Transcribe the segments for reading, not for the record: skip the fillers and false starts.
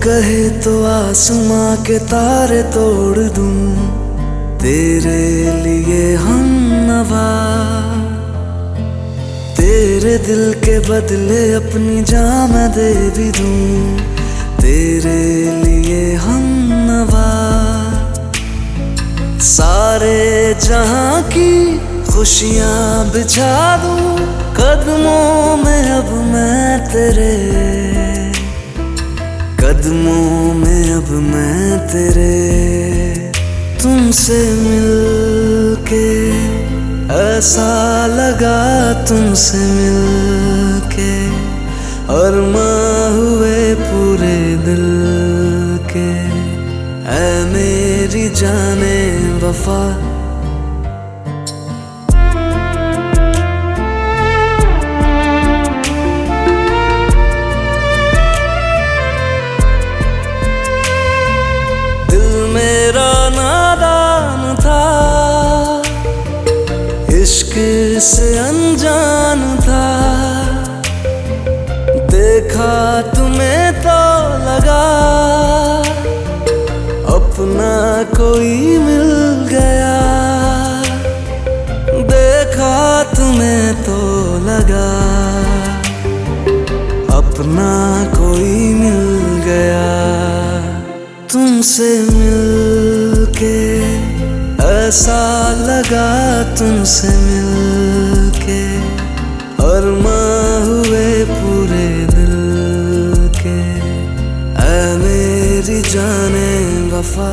कहे तो आसमां के तारे तोड़ दूं, तेरे लिए हमनवा। तेरे दिल के बदले अपनी जान मैं दे भी दूं, तेरे लिए हमनवा। सारे जहां की खुशियां बिछा दूं कदमों में अब मैं तेरे, कदमों में अब मैं तेरे। तुमसे मिलके ऐसा लगा, तुमसे मिलके अरमां हुए पूरे दिल के। ऐ मेरी जाने वफा, इश्क से अनजान था। देखा तुम्हें तो लगा अपना कोई मिल गया। देखा तुम्हें तो लगा अपना कोई मिल गया। तुमसे मिलके ऐसा लगा, तुमसे मिलके अरमां हुए पूरे दिल के। ऐ मेरी जाने वफा,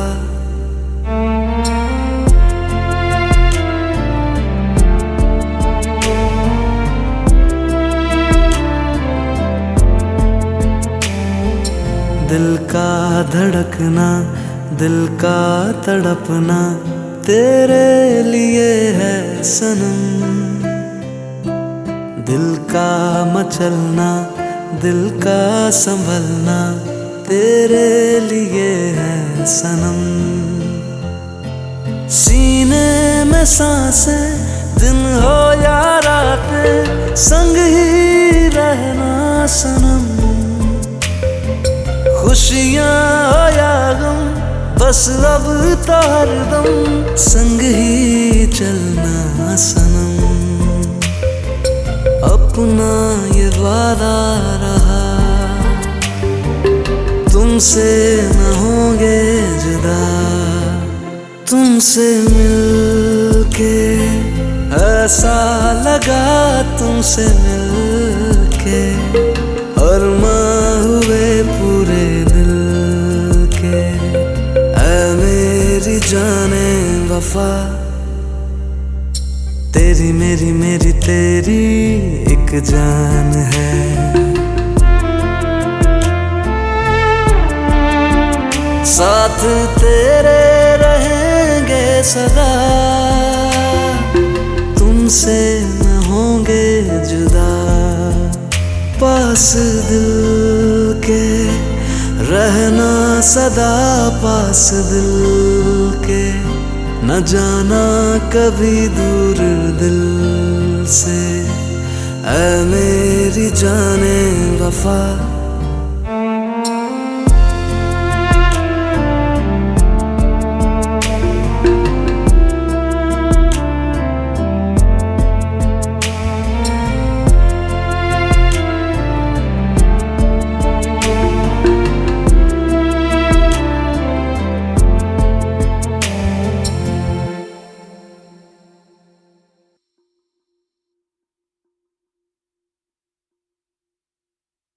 दिल का धड़कना, दिल का तड़पना तेरे लिए है सनम। दिल का मचलना, दिल का संभलना तेरे लिए है सनम। सीने में सांसें दिन हो या रातें संग ही रहना सनम। खुशियाँ हो या गम बस अब तो हरदम संग ही चलना सनम। अपना ये वादा रहा, तुमसे न होंगे जुदा। तुमसे मिलके ऐसा लगा, तुमसे मिलके अरमां हुए पूरे दिल के। मेरी जाने वफा, तेरी मेरी मेरी तेरी एक जान है। साथ तेरे रहेंगे सदा, तुमसे न होंगे जुदा। पास दिल के रहना सदा, पास दिल के न जाना कभी दूर दिल से। ऐ मेरी जाने वफा।